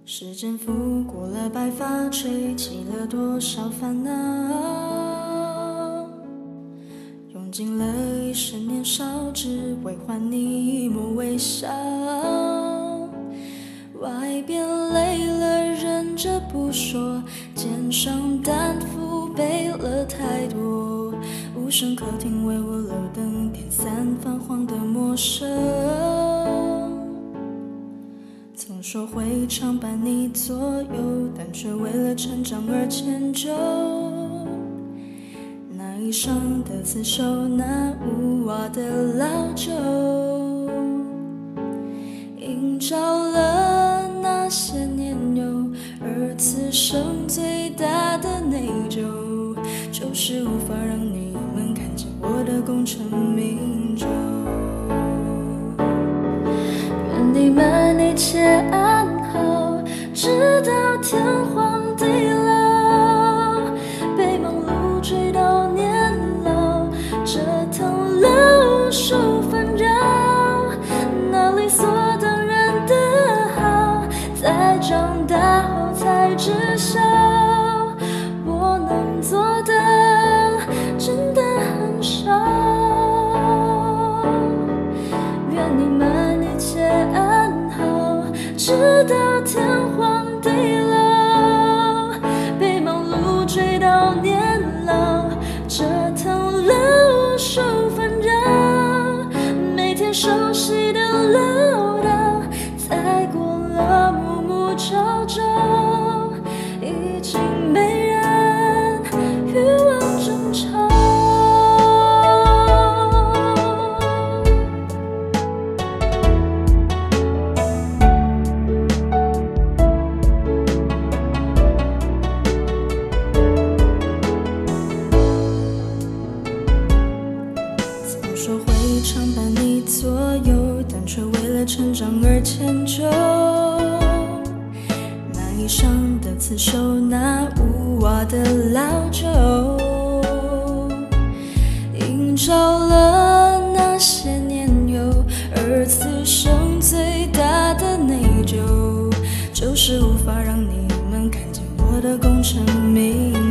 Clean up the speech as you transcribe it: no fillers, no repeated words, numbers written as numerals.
时间拂过了白发，吹起了多少烦恼，用尽了一生年少，只为还你一抹微笑。外边累了，忍着不说，肩上担负背了太多，无声客厅为我留灯，点散泛黄的陌生。曾说会常伴你左右，但却为了成长而迁就。那衣裳的刺绣，那屋瓦的老旧，映照了那些年幼，而此生最大的内疚，就是无法让你们看见我的功成名就。愿你们一切安好，直到天荒地老，被忙碌追到年老，折腾了无数纷扰，那理所当然的好，在长大后才知晓，我能做的真的很少。愿你们一切安好，直到天荒地老，被忙碌追到年老，折腾了无数纷扰，每天熟悉的唠叨，才过了暮暮朝朝，已经没人与我争吵。曾说会常伴你左右，但却为了成长而迁就。那衣裳的刺绣，那屋瓦的老旧，映照了那些年幼，而此生最大的内疚，就是无法让你们看见我的功成名